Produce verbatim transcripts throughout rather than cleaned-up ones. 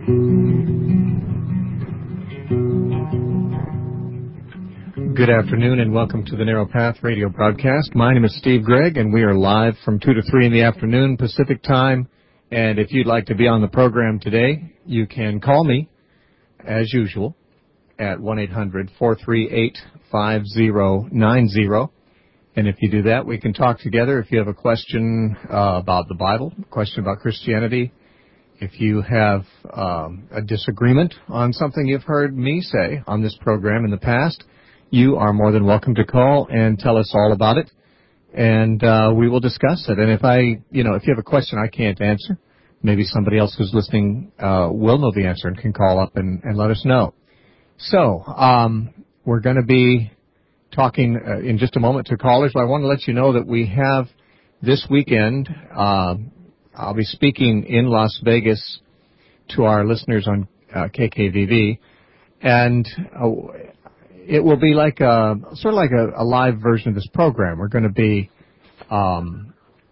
Good afternoon and welcome to the Narrow Path radio broadcast. My name is Steve Gregg and we are live from two to three in the afternoon Pacific time. And if you'd like to be on the program today, you can call me, as usual, at one eight hundred four three eight five zero nine zero. And if you do that, we can talk together. If you have a question uh, about the Bible, a question about Christianity, if you have um, a disagreement on something you've heard me say on this program in the past, you are more than welcome to call and tell us all about it, and uh, we will discuss it. And if I, you know, if you have a question I can't answer, maybe somebody else who's listening uh, will know the answer and can call up and, and let us know. So um, we're going to be talking uh, in just a moment to callers, but I want to let you know that we have this weekend, uh, I'll be speaking in Las Vegas to our listeners on uh, K K V V, and uh, it will be like a, sort of like a, a live version of this program. We're going to be um,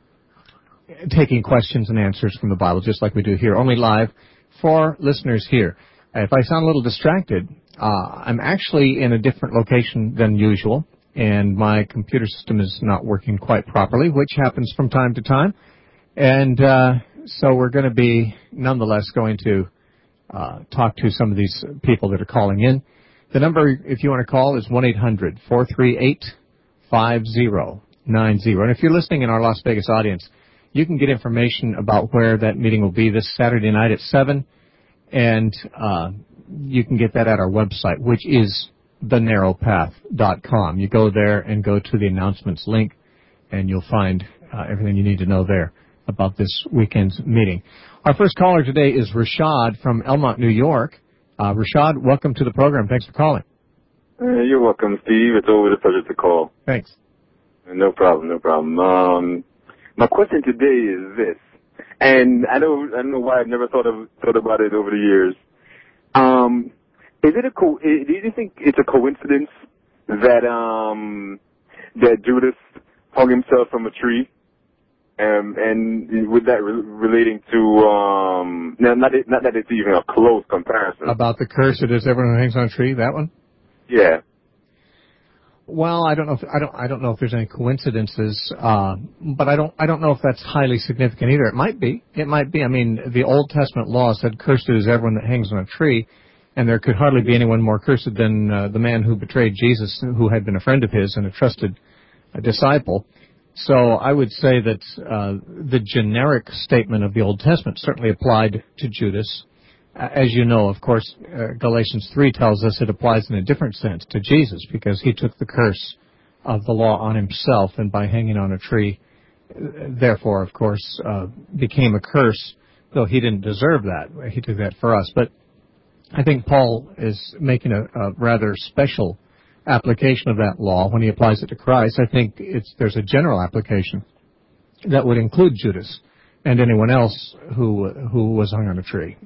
taking questions and answers from the Bible, just like we do here, only live for listeners here. If I sound a little distracted, uh, I'm actually in a different location than usual, and my computer system is not working quite properly, which happens from time to time. And uh, so we're going to be, nonetheless, going to uh, talk to some of these people that are calling in. The number, if you want to call, is one eight hundred four three eight five zero nine zero. And if you're listening in our Las Vegas audience, you can get information about where that meeting will be this Saturday night at seven, and uh, you can get that at our website, which is the narrow path dot com. You go there and go to the announcements link, and you'll find uh, everything you need to know there about this weekend's meeting. Our first caller today is Rashad from Elmont, New York. Uh, Rashad, welcome to the program. Thanks for calling. Uh, you're welcome, Steve. It's always a pleasure to call. Thanks. No problem, no problem. Um, my question today is this, and I don't, I don't know why I've never thought of thought about it over the years. Um, is it a co- do you think it's a coincidence that um that Judas hung himself from a tree? Um, and with that re- relating to, um, now, not, it, not that it's even a close comparison. About the curse that is everyone who hangs on a tree, that one? Yeah. Well, I don't know. If, I don't. I don't know if there's any coincidences, uh, but I don't. I don't know if that's highly significant either. It might be. It might be. I mean, the Old Testament law said, "Cursed is everyone that hangs on a tree," and there could hardly be anyone more cursed than uh, the man who betrayed Jesus, who had been a friend of his and a trusted a disciple. So I would say that uh, the generic statement of the Old Testament certainly applied to Judas. Uh, as you know, of course, uh, Galatians three tells us it applies in a different sense to Jesus, because he took the curse of the law on himself, and by hanging on a tree, therefore, of course, uh, became a curse, though he didn't deserve that. He took that for us. But I think Paul is making a, a rather special application of that law when he applies it to Christ. I think it's there's a general application that would include Judas and anyone else who who was hung on a tree.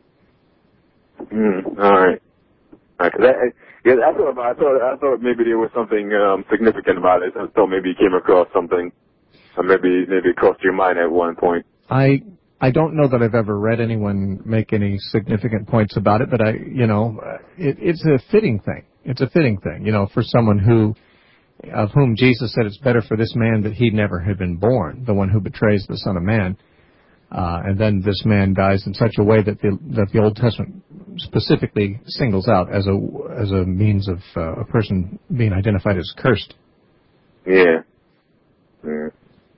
Mm, all right. All right. That, yeah, I thought about, I thought I thought maybe there was something um, significant about it. I thought maybe you came across something, or maybe maybe it crossed your mind at one point. I I don't know that I've ever read anyone make any significant points about it, but I you know it, it's a fitting thing. It's a fitting thing, you know, for someone who, of whom Jesus said it's better for this man that he never had been born, the one who betrays the Son of Man. Uh, and then this man dies in such a way that the, that the Old Testament specifically singles out as a, as a means of uh, a person being identified as cursed. Yeah. Yeah.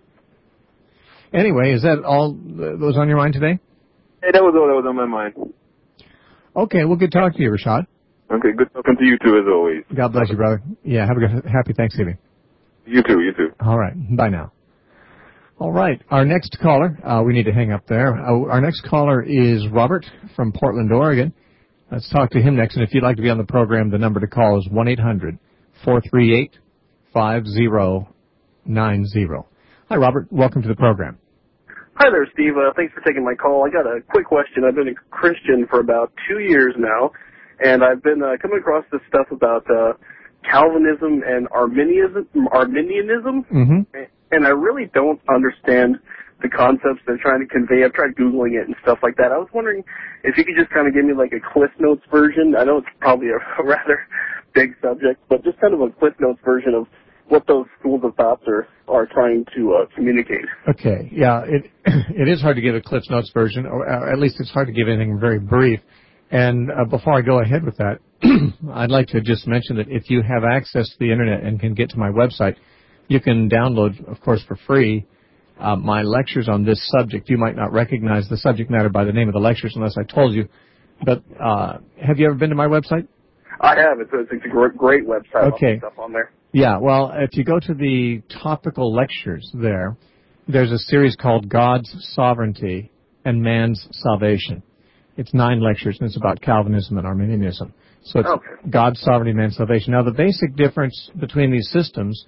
Anyway, is that all that was on your mind today? Hey, that was all that was on my mind. Okay, well, good talking to you, Rashad. Okay, good talking to you too, as always. God bless you, brother. Yeah, have a good, happy Thanksgiving. You too, you too. All right, bye now. All right, our next caller, uh, we need to hang up there. Uh, our next caller is Robert from Portland, Oregon. Let's talk to him next, and if you'd like to be on the program, the number to call is one eight hundred four three eight five zero nine zero. Hi, Robert. Welcome to the program. Hi there, Steve. Uh, thanks for taking my call. I got a quick question. I've been a Christian for about two years now, and I've been uh, coming across this stuff about uh, Calvinism and Arminianism, Arminianism, mm-hmm. and I really don't understand the concepts they're trying to convey. I've tried Googling it and stuff like that. I was wondering if you could just kind of give me like a Cliff Notes version. I know it's probably a, a rather big subject, but just kind of a Cliff Notes version of what those schools of thoughts are, are trying to uh, communicate. Okay, yeah, it it is hard to give a Cliff Notes version, or at least it's hard to give anything very brief. And uh, before I go ahead with that, I'd like to just mention that if you have access to the Internet and can get to my website, you can download, of course, for free, uh, my lectures on this subject. You might not recognize the subject matter by the name of the lectures unless I told you. But uh, have you ever been to my website? I have. It's a, it's a great, great website. Okay. Stuff on there. Yeah, well, if you go to the topical lectures there, there's a series called God's Sovereignty and Man's Salvation. It's nine lectures, and it's about Calvinism and Arminianism. So it's okay. God's sovereignty, man's salvation. Now, the basic difference between these systems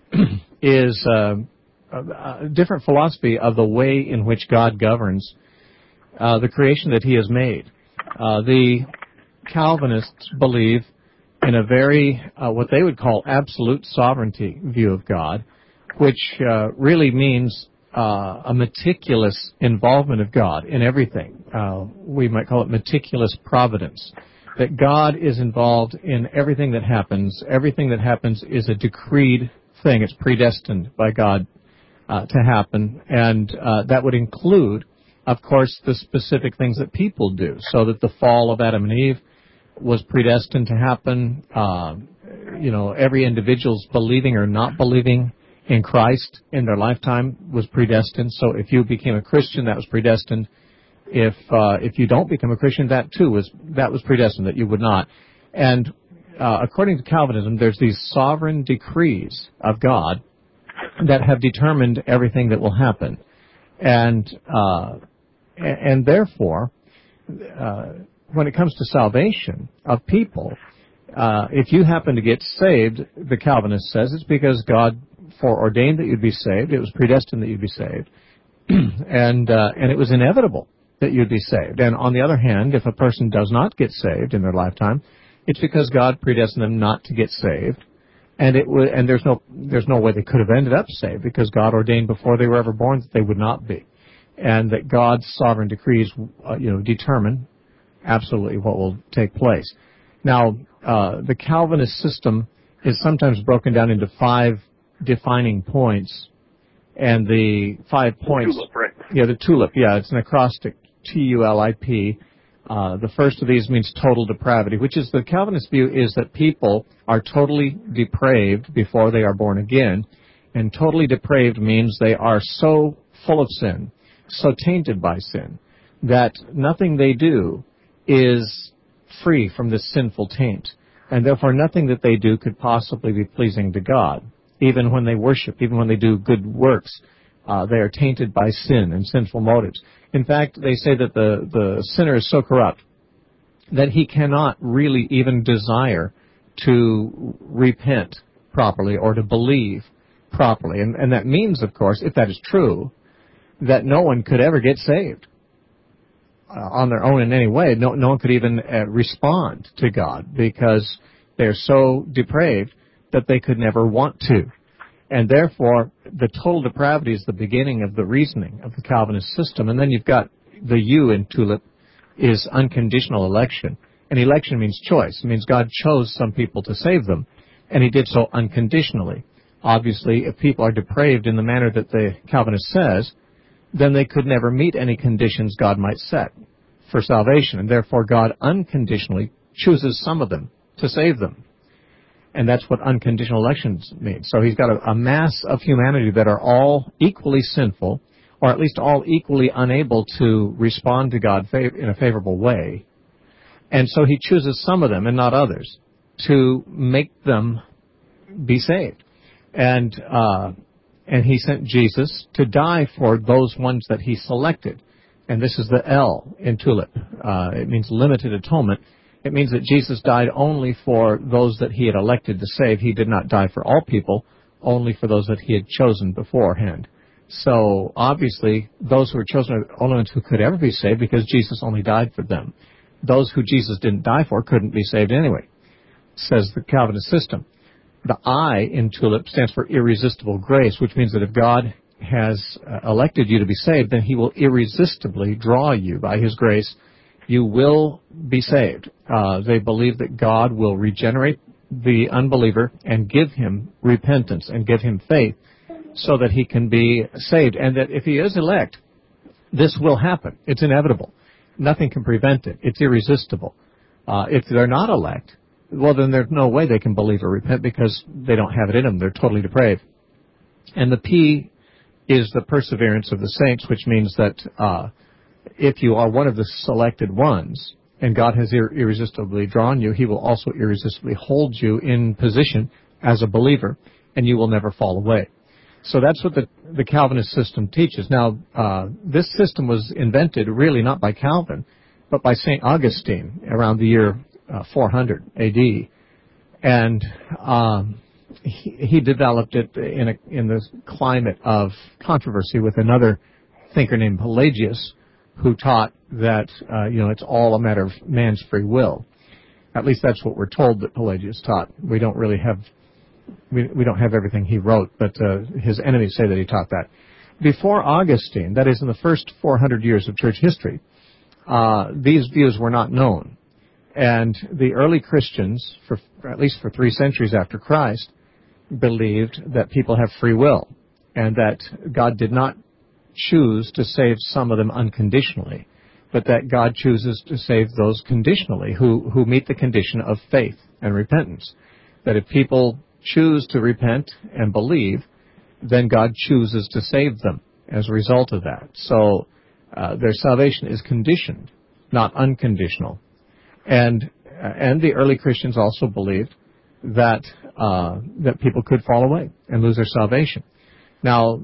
is uh, a, a different philosophy of the way in which God governs uh, the creation that He has made. Uh, the Calvinists believe in a very, uh, what they would call absolute sovereignty view of God, which uh, really means uh, a meticulous involvement of God in everything. Uh, we might call it meticulous providence. That God is involved in everything that happens. Everything that happens is a decreed thing. It's predestined by God uh, to happen. And uh, that would include, of course, the specific things that people do. So that the fall of Adam and Eve was predestined to happen. Uh, you know, every individual's believing or not believing in Christ in their lifetime was predestined. So if you became a Christian, that was predestined. If uh, if you don't become a Christian, that too was that was predestined that you would not. And uh, according to Calvinism, there's these sovereign decrees of God that have determined everything that will happen, and uh, and therefore, uh, when it comes to salvation of people, uh, if you happen to get saved, the Calvinist says it's because God foreordained that you'd be saved. It was predestined that you'd be saved, and uh, and it was inevitable that you'd be saved. And on the other hand, if a person does not get saved in their lifetime, it's because God predestined them not to get saved, and it w- and there's no there's no way they could have ended up saved because God ordained before they were ever born that they would not be, and that God's sovereign decrees uh, you know determine absolutely what will take place. Now, uh, the Calvinist system is sometimes broken down into five defining points, and the five points. The tulip, right? Yeah, the tulip. Yeah, it's an acrostic. T U L I P. Uh, the first of these means total depravity, which is the Calvinist view is that people are totally depraved before they are born again. And totally depraved means they are so full of sin, so tainted by sin, that nothing they do is free from this sinful taint. And therefore nothing that they do could possibly be pleasing to God. Even when they worship, even when they do good works, uh, they are tainted by sin and sinful motives. In fact, they say that the, the sinner is so corrupt that he cannot really even desire to repent properly or to believe properly. And, and that means, of course, if that is true, that no one could ever get saved uh, on their own in any way. No, no one could even uh, respond to God because they're so depraved that they could never want to. And therefore, the total depravity is the beginning of the reasoning of the Calvinist system. And then you've got the U in TULIP is unconditional election. And election means choice. It means God chose some people to save them, and He did so unconditionally. Obviously, if people are depraved in the manner that the Calvinist says, then they could never meet any conditions God might set for salvation. And therefore, God unconditionally chooses some of them to save them. And that's what unconditional elections mean. So He's got a, a mass of humanity that are all equally sinful, or at least all equally unable to respond to God fav- in a favorable way. And so He chooses some of them, and not others, to make them be saved. And uh, and He sent Jesus to die for those ones that He selected. And this is the L in TULIP. Uh, it means limited atonement. It means that Jesus died only for those that He had elected to save. He did not die for all people, only for those that He had chosen beforehand. So, obviously, those who were chosen are the only ones who could ever be saved because Jesus only died for them. Those who Jesus didn't die for couldn't be saved anyway, says the Calvinist system. The I in TULIP stands for irresistible grace, which means that if God has uh, elected you to be saved, then he will irresistibly draw you by his grace. You will be saved. Uh, they believe that God will regenerate the unbeliever and give him repentance and give him faith so that he can be saved. And that if he is elect, this will happen. It's inevitable. Nothing can prevent it. It's irresistible. Uh, if they're not elect, well, then there's no way they can believe or repent because they don't have it in them. They're totally depraved. And the P is the perseverance of the saints, which means that uh, if you are one of the selected ones and God has ir- irresistibly drawn you, he will also irresistibly hold you in position as a believer, and you will never fall away. So that's what the, the Calvinist system teaches. Now, uh, this system was invented really not by Calvin, but by Saint Augustine around the year uh, four hundred A D. And um, he, he developed it in, a, in the climate of controversy with another thinker named Pelagius, who taught that, uh, you know, it's all a matter of man's free will. At least that's what we're told that Pelagius taught. We don't really have, we, we don't have everything he wrote, but uh, his enemies say that he taught that. Before Augustine, that is in the first four hundred years of church history, uh, these views were not known. And the early Christians, for at least for three centuries after Christ, believed that people have free will and that God did not choose to save some of them unconditionally, but that God chooses to save those conditionally who, who meet the condition of faith and repentance. That if people choose to repent and believe, then God chooses to save them as a result of that. So uh, their salvation is conditioned, not unconditional. And uh, and the early Christians also believed that uh, that people could fall away and lose their salvation. Now,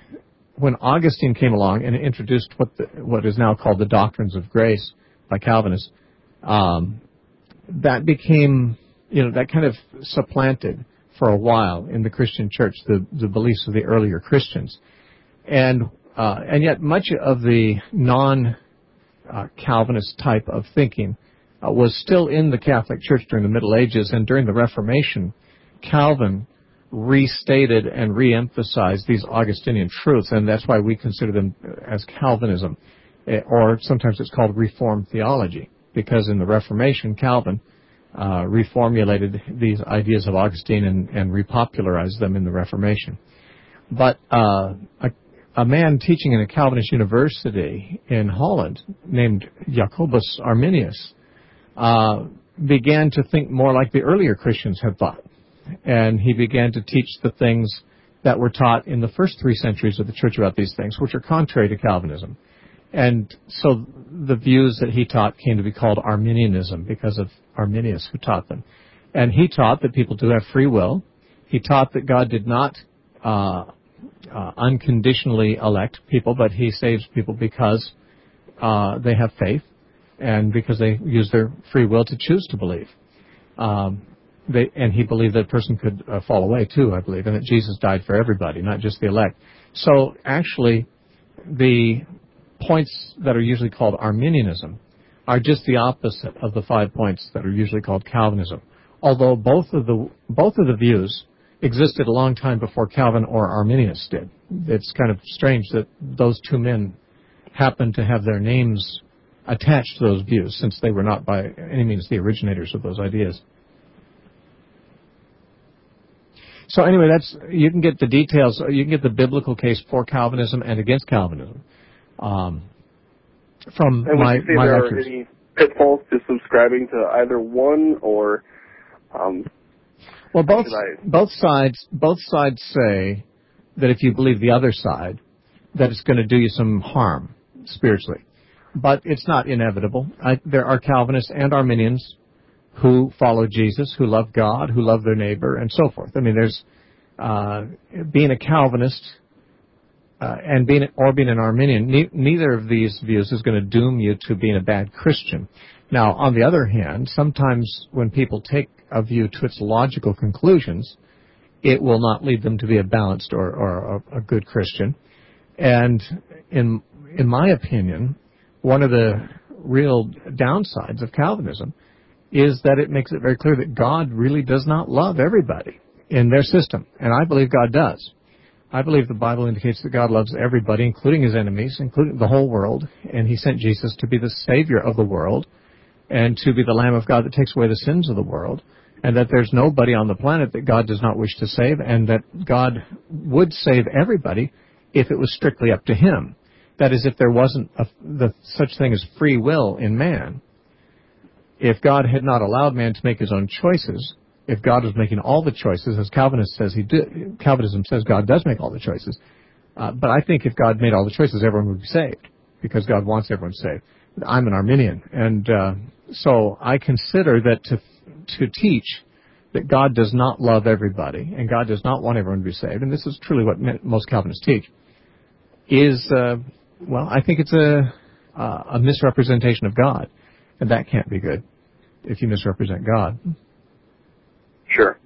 when Augustine came along and introduced what the, what is now called the doctrines of grace by Calvinists, um, that became, you know, that kind of supplanted for a while in the Christian church the, the beliefs of the earlier Christians, and uh, and yet much of the non-Calvinist uh, type of thinking uh, was still in the Catholic Church during the Middle Ages, and during the Reformation, Calvin restated and re-emphasized these Augustinian truths, and that's why we consider them as Calvinism, or sometimes it's called Reformed theology, because in the Reformation, Calvin uh, reformulated these ideas of Augustine and, and repopularized them in the Reformation. But uh, a, a man teaching in a Calvinist university in Holland named Jacobus Arminius uh, began to think more like the earlier Christians had thought. And he began to teach the things that were taught in the first three centuries of the church about these things, which are contrary to Calvinism. And so the views that he taught came to be called Arminianism because of Arminius, who taught them. And he taught that people do have free will. He taught that God did not uh, uh, unconditionally elect people, but he saves people because uh, they have faith and because they use their free will to choose to believe. Um, They, and he believed that a person could uh, fall away too, I believe, and that Jesus died for everybody, not just the elect. So actually, the points that are usually called Arminianism are just the opposite of the five points that are usually called Calvinism. Although both of the both of the views existed a long time before Calvin or Arminius did. It's kind of strange that those two men happen to have their names attached to those views, since they were not by any means the originators of those ideas. So anyway, that's you can get the details. You can get the biblical case for Calvinism and against Calvinism um, from and my would you say my there lectures. are any pitfalls to subscribing to either one, or um, well, both I... both sides both sides say that if you believe the other side, that it's going to do you some harm spiritually, but it's not inevitable. I, there are Calvinists and Arminians who follow Jesus, who love God, who love their neighbor, and so forth. I mean, there's uh, being a Calvinist uh, and being or being an Arminian. Ne- neither of these views is going to doom you to being a bad Christian. Now, on the other hand, sometimes when people take a view to its logical conclusions, it will not lead them to be a balanced or, or a, a good Christian. And in in my opinion, one of the real downsides of Calvinism is that it makes it very clear that God really does not love everybody in their system. And I believe God does. I believe the Bible indicates that God loves everybody, including his enemies, including the whole world, and he sent Jesus to be the Savior of the world and to be the Lamb of God that takes away the sins of the world, and that there's nobody on the planet that God does not wish to save, and that God would save everybody if it was strictly up to him. That is, if there wasn't a, the, such thing as free will in man. If God had not allowed man to make his own choices, if God was making all the choices, as Calvinist says he did, Calvinism says God does make all the choices, uh, but I think if God made all the choices, everyone would be saved, because God wants everyone saved. I'm an Arminian, and uh, so I consider that to to teach that God does not love everybody, and God does not want everyone to be saved, and this is truly what most Calvinists teach, is, uh, well, I think it's a, uh, a misrepresentation of God. And that can't be good if you misrepresent God. Sure.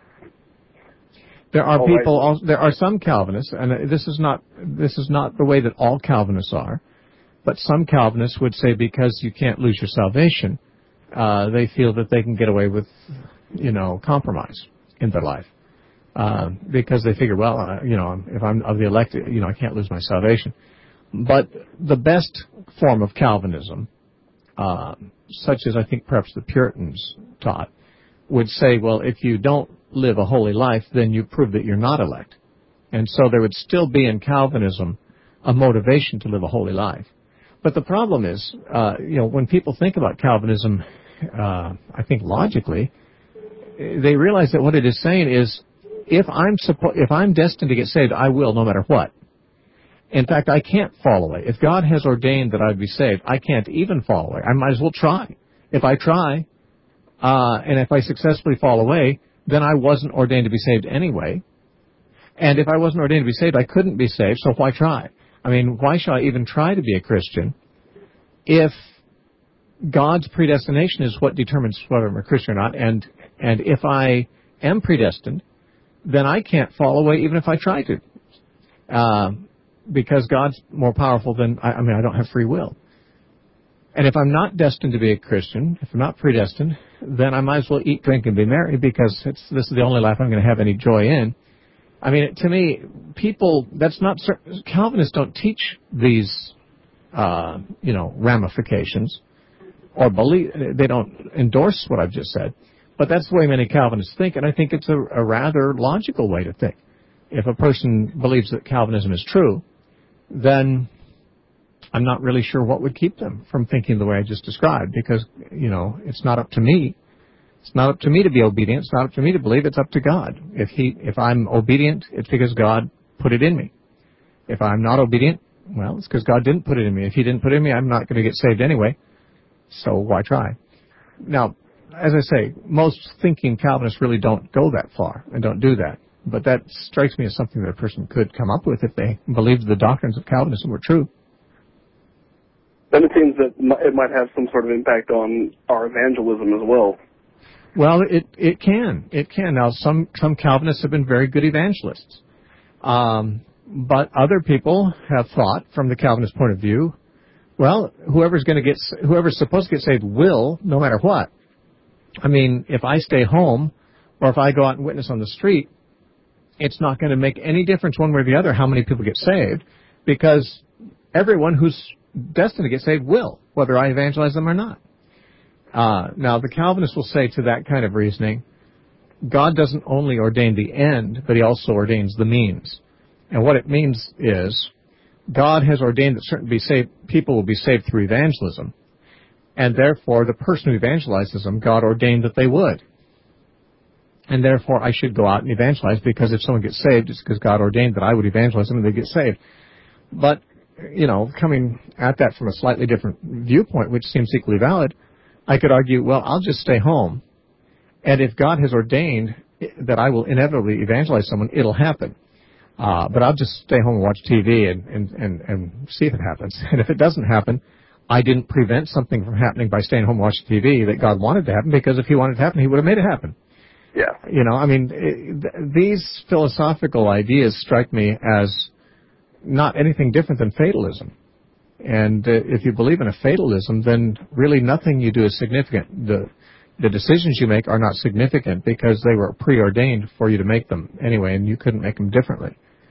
There are all people. right. Also, there are some Calvinists, and this is not this is not the way that all Calvinists are, but some Calvinists would say because you can't lose your salvation, uh, they feel that they can get away with, you know, compromise in their life, uh, because they figure, well, uh, you know, if I'm of the elect, you know, I can't lose my salvation. But the best form of Calvinism, Uh, such as I think perhaps the Puritans taught, would say, well, if you don't live a holy life, then you prove that you're not elect. And so there would still be in Calvinism a motivation to live a holy life. But the problem is, uh, you know, when people think about Calvinism, uh, I think logically, they realize that what it is saying is, if I'm suppo- if I'm destined to get saved, I will, no matter what. In fact, I can't fall away. If God has ordained that I'd be saved, I can't even fall away. I might as well try. If I try, uh, and if I successfully fall away, then I wasn't ordained to be saved anyway. And if I wasn't ordained to be saved, I couldn't be saved, so why try? I mean, why should I even try to be a Christian if God's predestination is what determines whether I'm a Christian or not? And, and if I am predestined, then I can't fall away even if I try to. Uh, because God's more powerful than, I, I mean, I don't have free will. And if I'm not destined to be a Christian, if I'm not predestined, then I might as well eat, drink, and be merry, because it's, this is the only life I'm going to have any joy in. I mean, to me, people, that's not, Calvinists don't teach these, uh, you know, ramifications, or believe, they don't endorse what I've just said. But that's the way many Calvinists think, and I think it's a, a rather logical way to think. If a person believes that Calvinism is true, then I'm not really sure what would keep them from thinking the way I just described, because, you know, it's not up to me. It's not up to me to be obedient. It's not up to me to believe. It's up to God. If he, if I'm obedient, it's because God put it in me. If I'm not obedient, well, it's because God didn't put it in me. If he didn't put it in me, I'm not going to get saved anyway. So why try? Now, as I say, most thinking Calvinists really don't go that far and don't do that. But that strikes me as something that a person could come up with if they believed the doctrines of Calvinism were true. Then it seems that it might have some sort of impact on our evangelism as well. Well, it it can. It can. Now, some, some Calvinists have been very good evangelists. Um, but other people have thought, from the Calvinist point of view, well, whoever's going to get, whoever's supposed to get saved will, no matter what. I mean, if I stay home, or if I go out and witness on the street, it's not going to make any difference one way or the other how many people get saved, because everyone who's destined to get saved will, whether I evangelize them or not. Uh, now, the Calvinists will say to that kind of reasoning, God doesn't only ordain the end, but he also ordains the means. And what it means is, God has ordained that certain be saved, people will be saved through evangelism. And therefore, the person who evangelizes them, God ordained that they would. And therefore, I should go out and evangelize, because if someone gets saved, it's because God ordained that I would evangelize them and they get saved. But, you know, coming at that from a slightly different viewpoint, which seems equally valid, I could argue, well, I'll just stay home. And if God has ordained that I will inevitably evangelize someone, it'll happen. Uh, but I'll just stay home and watch T V and, and, and, and see if it happens. And if it doesn't happen, I didn't prevent something from happening by staying home and watching T V that God wanted to happen, because if he wanted it to happen, he would have made it happen. Yeah. You know, I mean, it, these philosophical ideas strike me as not anything different than fatalism. And uh, if you believe in a fatalism, then really nothing you do is significant. The the decisions you make are not significant because they were preordained for you to make them anyway, and you couldn't make them differently.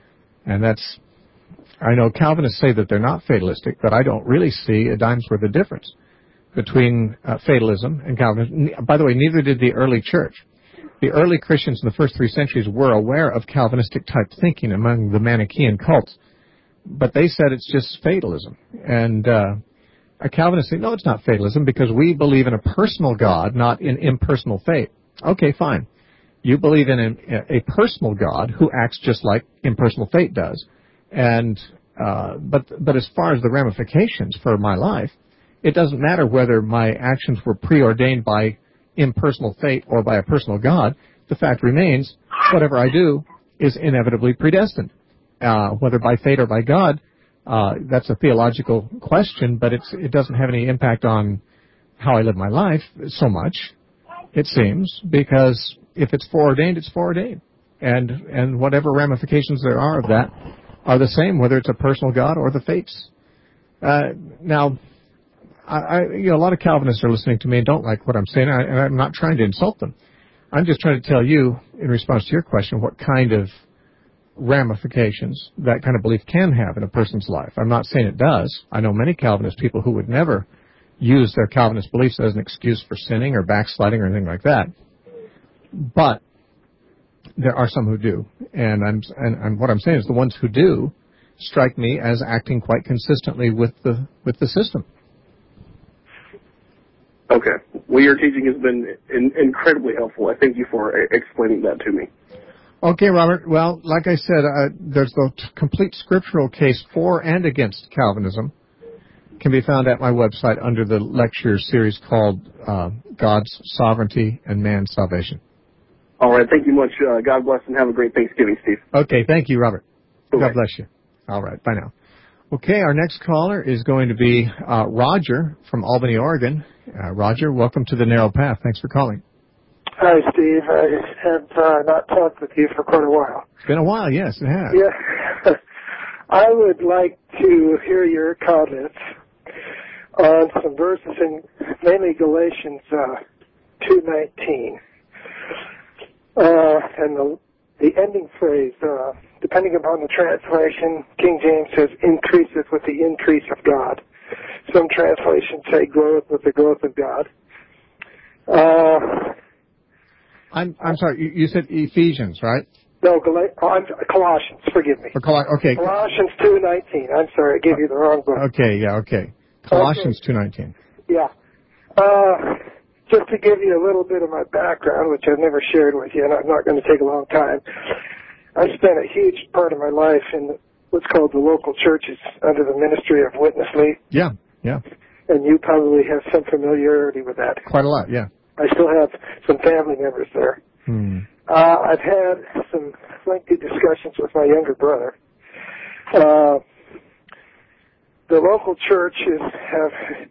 And that's, I know Calvinists say that they're not fatalistic, but I don't really see a dime's worth of difference between uh, fatalism and Calvinism. By the way, neither did the early church. The early Christians in the first three centuries were aware of Calvinistic type thinking among the Manichaean cults, but they said it's just fatalism. And uh, a Calvinist said, no, it's not fatalism because we believe in a personal God, not in impersonal fate. Okay, fine. You believe in a, a personal God who acts just like impersonal fate does. And uh, but but as far as the ramifications for my life, it doesn't matter whether my actions were preordained by impersonal fate or by a personal God. The fact remains, whatever I do is inevitably predestined. Uh, whether by fate or by God, uh, that's a theological question, but it's, it doesn't have any impact on how I live my life so much, it seems, because if it's foreordained, it's foreordained. And, and whatever ramifications there are of that are the same, whether it's a personal God or the fates. Uh, now, I, I, you know, a lot of Calvinists are listening to me and don't like what I'm saying, and, I, and I'm not trying to insult them. I'm just trying to tell you, in response to your question, what kind of ramifications that kind of belief can have in a person's life. I'm not saying it does. I know many Calvinist people who would never use their Calvinist beliefs as an excuse for sinning or backsliding or anything like that. But there are some who do, and I'm and, and what I'm saying is the ones who do strike me as acting quite consistently with the with the system. Okay. Well, your teaching has been in, incredibly helpful. I thank you for explaining that to me. Okay, Robert. Well, like I said, uh, there's the t- complete scriptural case for and against Calvinism. Can be found at my website under the lecture series called uh, God's Sovereignty and Man's Salvation. All right. Thank you much. Uh, God bless and have a great Thanksgiving, Steve. Okay. Thank you, Robert. Bye-bye. God bless you. All right. Bye now. Okay. Our next caller is going to be uh, Roger from Albany, Oregon. Uh, Roger, welcome to the Narrow Path. Thanks for calling. Hi, Steve. I have uh, not talked with you for quite a while. It's been a while. Yes, it has. Yeah. I would like to hear your comments on some verses in mainly Galatians uh, two nineteen. Uh, and the, the ending phrase, uh, depending upon the translation, King James says, increaseth with the increase of God. Some translations say groweth with the growth of God. Uh, I'm I'm sorry, you, you said Ephesians, right? no, Gal- oh, I'm, Colossians, forgive me. Or Col- okay. Colossians two nineteen. I'm sorry, I gave you the wrong book. Okay, yeah, okay. Colossians Okay. two nineteen. Yeah. Uh, just to give you a little bit of my background, which I've never shared with you, and I'm not going to take a long time. I spent a huge part of my life in what's called the local churches under the ministry of Witness Lee. Yeah, yeah. And you probably have some familiarity with that. Quite a lot, yeah. I still have some family members there. Hmm. Uh, I've had some lengthy discussions with my younger brother. Uh, the local churches have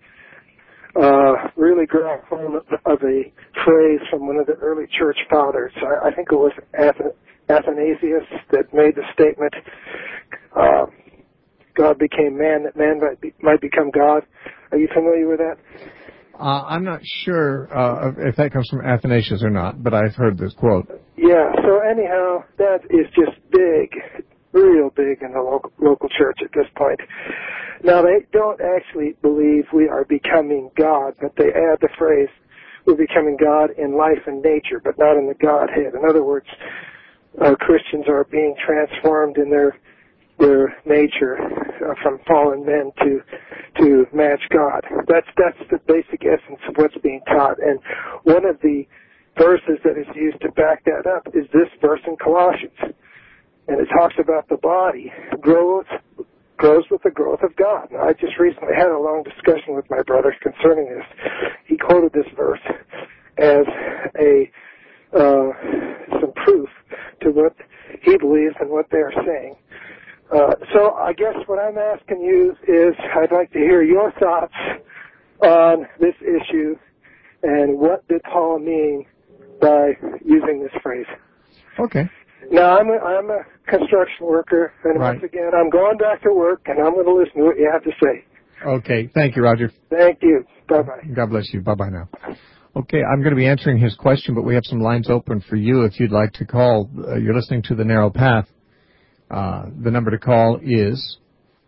uh, really grabbed hold of a phrase from one of the early church fathers. I, I think it was Ath- Athanasius that made the statement, uh, God became man that man might, be, might become God. Are you familiar with that? Uh, I'm not sure uh, if that comes from Athanasius or not, but I've heard this quote. Yeah, so anyhow, that is just big, real big in the local, local church at this point. Now, they don't actually believe we are becoming God, but they add the phrase, we're becoming God in life and nature, but not in the Godhead. In other words, uh, Christians are being transformed in their their nature uh, from fallen men to to match God. That's that's the basic essence of what's being taught. And one of the verses that is used to back that up is this verse in Colossians. And it talks about the body grows grows with the growth of God. Now, I just recently had a long discussion with my brother concerning this. He quoted this verse as a uh, some proof to what he believes and what they're saying. Uh, so I guess what I'm asking you is I'd like to hear your thoughts on this issue and what did Paul mean by using this phrase. Okay. Now, I'm a, I'm a construction worker, and Right. once again, I'm going back to work, and I'm going to listen to what you have to say. Okay. Thank you, Roger. Thank you. Bye-bye. God bless you. Bye-bye now. Okay, I'm going to be answering his question, but we have some lines open for you if you'd like to call. Uh, you're listening to The Narrow Path. Uh, the number to call is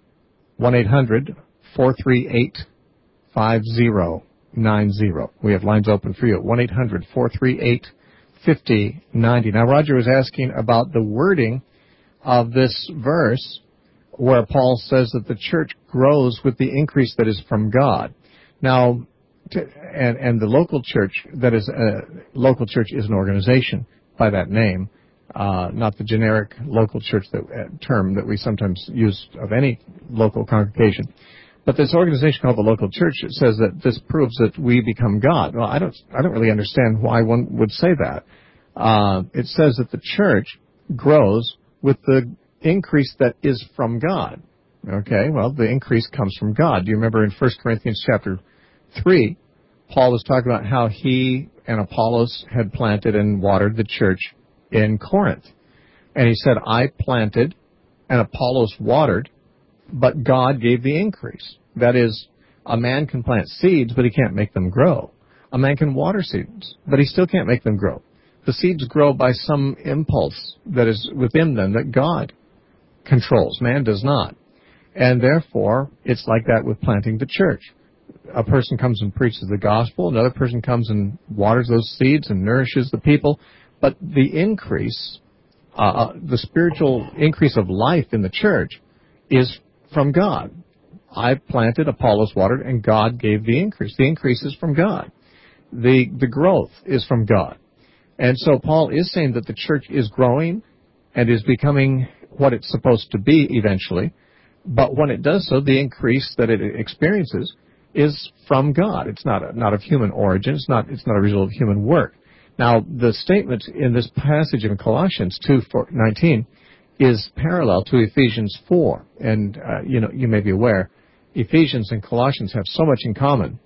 one eight hundred four three eight five zero nine zero. We have lines open for you at one eight hundred four three eight five zero nine zero. Now, Roger was asking about the wording of this verse where Paul says that the church grows with the increase that is from God. Now, to, and, and the local church, that is, a local church is an organization by that name, uh, not the generic local church that, uh, term that we sometimes use of any local congregation. But this organization called the local church, it says that this proves that we become God. Well, I don't, I don't really understand why one would say that. Uh, it says that the church grows with the increase that is from God. Okay, well, the increase comes from God. Do you remember in First Corinthians chapter three, Paul was talking about how he and Apollos had planted and watered the church in Corinth. And he said, I planted and Apollos watered, but God gave the increase. That is, a man can plant seeds, but he can't make them grow. A man can water seeds, but he still can't make them grow. The seeds grow by some impulse that is within them that God controls. Man does not. And therefore, it's like that with planting the church. A person comes and preaches the gospel. Another person comes and waters those seeds and nourishes the people. But the increase, uh, the spiritual increase of life in the church is from God. I planted, Apollos watered, and God gave the increase. The increase is from God. The, the growth is from God. And so Paul is saying that the church is growing and is becoming what it's supposed to be eventually. But when it does so, the increase that it experiences is from God. It's not a, not of human origin. It's not it's not a result of human work. Now, the statement in this passage in Colossians two nineteen is parallel to Ephesians four. And, uh, you know, you may be aware, Ephesians and Colossians have so much in common.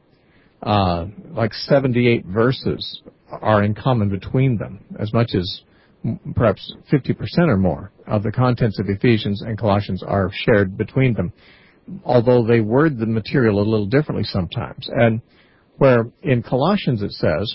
Uh, like seventy-eight verses are in common between them, as much as perhaps fifty percent or more of the contents of Ephesians and Colossians are shared between them, although they word the material a little differently sometimes. And where in Colossians it says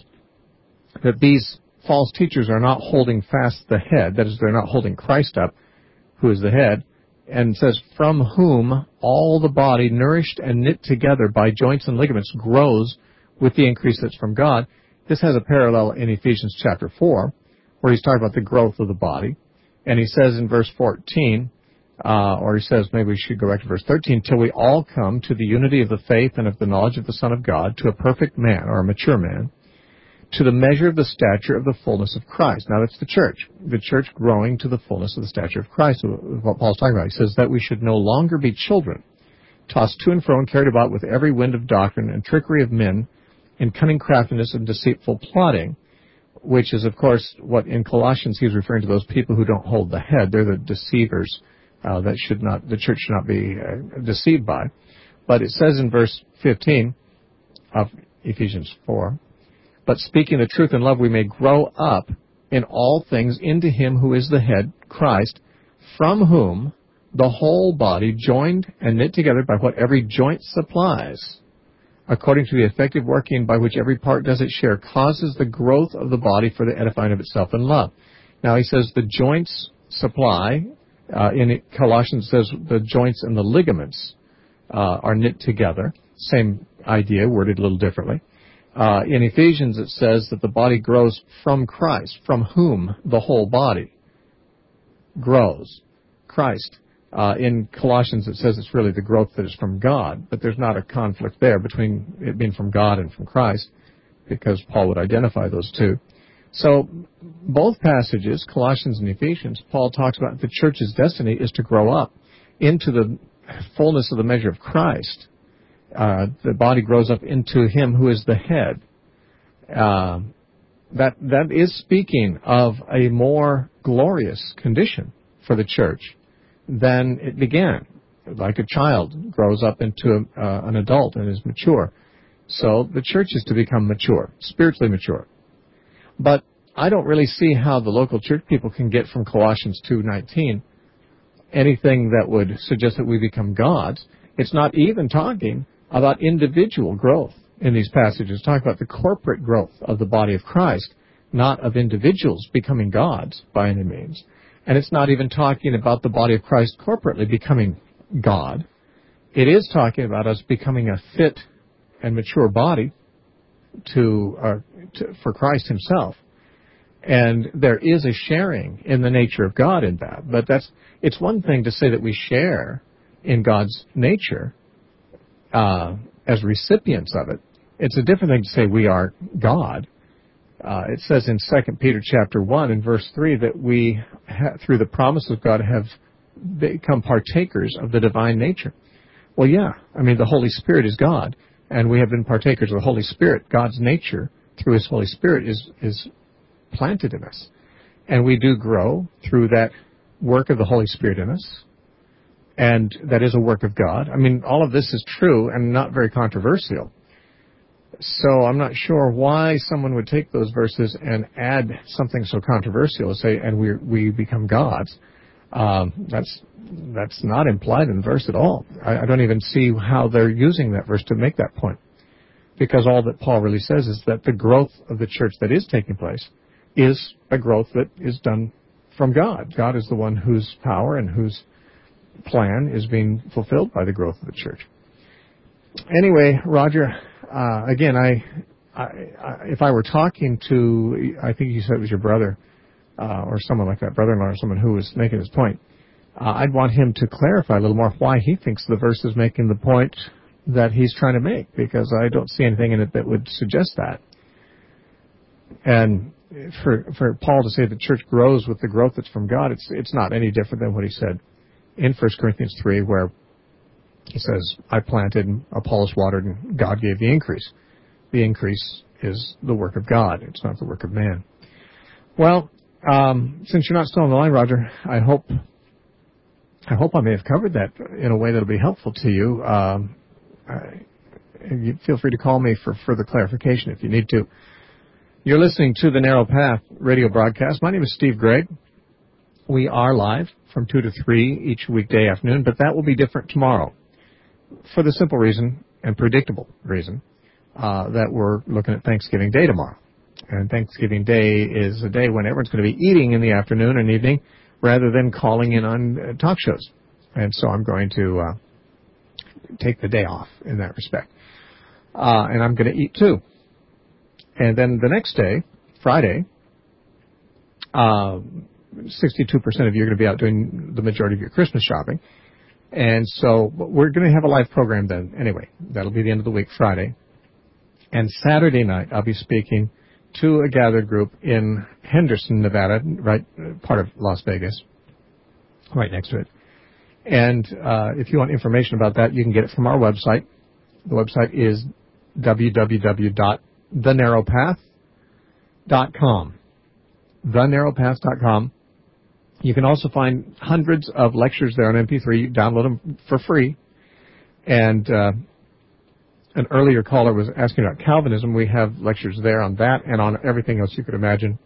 that these false teachers are not holding fast the head, that is, they're not holding Christ up, who is the head, and it says, from whom all the body, nourished and knit together by joints and ligaments, grows with the increase that's from God. This has a parallel in Ephesians chapter four, where he's talking about the growth of the body. And he says in verse fourteen, uh, or he says, maybe we should go back to verse thirteen, till we all come to the unity of the faith and of the knowledge of the Son of God, to a perfect man, or a mature man, to the measure of the stature of the fullness of Christ. Now, that's the church. The church growing to the fullness of the stature of Christ, what Paul's talking about. He says that we should no longer be children, tossed to and fro and carried about with every wind of doctrine and trickery of men, in cunning craftiness and deceitful plotting, which is, of course, what in Colossians he's referring to those people who don't hold the head. They're the deceivers uh, that should not, the church should not be uh, deceived by. But it says in verse fifteen of Ephesians four, but speaking the truth in love, we may grow up in all things into him who is the head, Christ, from whom the whole body, joined and knit together by what every joint supplies, according to the effective working by which every part does its share, causes the growth of the body for the edifying of itself in love. Now, he says the joints supply. Uh, in Colossians, it says the joints and the ligaments uh, are knit together. Same idea, worded a little differently. Uh, in Ephesians, it says that the body grows from Christ, from whom the whole body grows. Christ. Uh, in Colossians, it says it's really the growth that is from God, but there's not a conflict there between it being from God and from Christ, because Paul would identify those two. So both passages, Colossians and Ephesians, Paul talks about the church's destiny is to grow up into the fullness of the measure of Christ. Uh, the body grows up into him who is the head. Uh, that that is speaking of a more glorious condition for the church than it began. Like a child grows up into a, uh, an adult and is mature. So the church is to become mature, spiritually mature. But I don't really see how the local church people can get from Colossians two nineteen anything that would suggest that we become gods. It's not even talking about individual growth in these passages. Talk about the corporate growth of the body of Christ, not of individuals becoming gods by any means. And it's not even talking about the body of Christ corporately becoming God. It is talking about us becoming a fit and mature body to, uh, to for Christ himself. And there is a sharing in the nature of God in that. But that's it's one thing to say that we share in God's nature uh, as recipients of it. It's a different thing to say we are God. Uh, it says in Second Peter chapter one and verse three that we, ha- through the promise of God, have become partakers of the divine nature. Well, yeah. I mean, the Holy Spirit is God, and we have been partakers of the Holy Spirit. God's nature, through his Holy Spirit, is is planted in us. And we do grow through that work of the Holy Spirit in us. And that is a work of God. I mean, all of this is true and not very controversial. So I'm not sure why someone would take those verses and add something so controversial, say, and we we become gods. Um, that's that's not implied in the verse at all. I, I don't even see how they're using that verse to make that point. Because all that Paul really says is that the growth of the church that is taking place is a growth that is done from God. God is the one whose power and whose plan is being fulfilled by the growth of the church. Anyway, Roger, uh, again, I, I, I, if I were talking to, I think you said it was your brother, uh, or someone like that, brother-in-law or someone who was making his point, uh, I'd want him to clarify a little more why he thinks the verse is making the point that he's trying to make, because I don't see anything in it that would suggest that. And for for Paul to say the church grows with the growth that's from God, it's it's not any different than what he said in First Corinthians three, where he says, I planted and Apollos watered and God gave the increase. The increase is the work of God. It's not the work of man. Well, um, since you're not still on the line, Roger, I hope I hope I may have covered that in a way that'll be helpful to you. Um, I, you feel free to call me for further clarification if you need to. You're listening to the Narrow Path radio broadcast. My name is Steve Gregg. We are live from two to three each weekday afternoon, but that will be different tomorrow for the simple reason and predictable reason uh, that we're looking at Thanksgiving Day tomorrow. And Thanksgiving Day is a day when everyone's going to be eating in the afternoon and evening rather than calling in on uh, talk shows. And so I'm going to uh, take the day off in that respect. Uh, and I'm going to eat too. And then the next day, Friday, uh, sixty-two percent of you are going to be out doing the majority of your Christmas shopping. And so we're going to have a live program then. Anyway, that'll be the end of the week, Friday. And Saturday night, I'll be speaking to a gathered group in Henderson, Nevada, right, part of Las Vegas, right next to it. And uh, if you want information about that, you can get it from our website. The website is w w w dot the narrow path dot com. the narrow path dot com. You can also find hundreds of lectures there on M P three. You download them for free. And uh, an earlier caller was asking about Calvinism. We have lectures there on that and on everything else you could imagine.